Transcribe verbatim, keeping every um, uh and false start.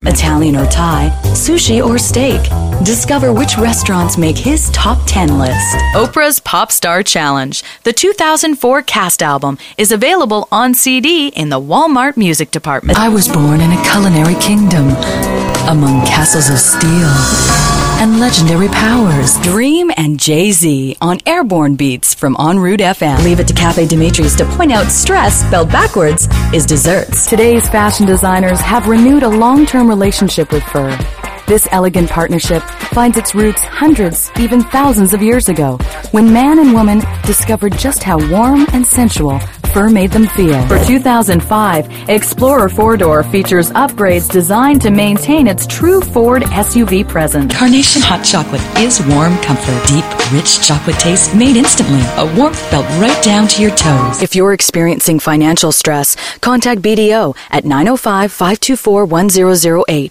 Italian or Thai, sushi or steak. Discover which restaurants make his top ten list. Oprah's Pop Star Challenge, the two thousand four cast album, is available on C D in the Walmart music department. I was born in a culinary kingdom, among castles of steel and legendary powers. Dream and Jay-Z on Airborne Beats from En Route F M. Leave it to Cafe Dimitri's to point out stress, spelled backwards, is desserts. Today's fashion designers have renewed a long-term relationship with fur. This elegant partnership finds its roots hundreds, even thousands of years ago, when man and woman discovered just how warm and sensual fur made them feel. For two thousand five, Explorer four-door features upgrades designed to maintain its true Ford S U V presence. Carnation Hot Chocolate is warm comfort. Deep, rich chocolate taste made instantly. A warmth felt right down to your toes. If you're experiencing financial stress, contact B D O at nine oh five, five two four, one zero zero eight.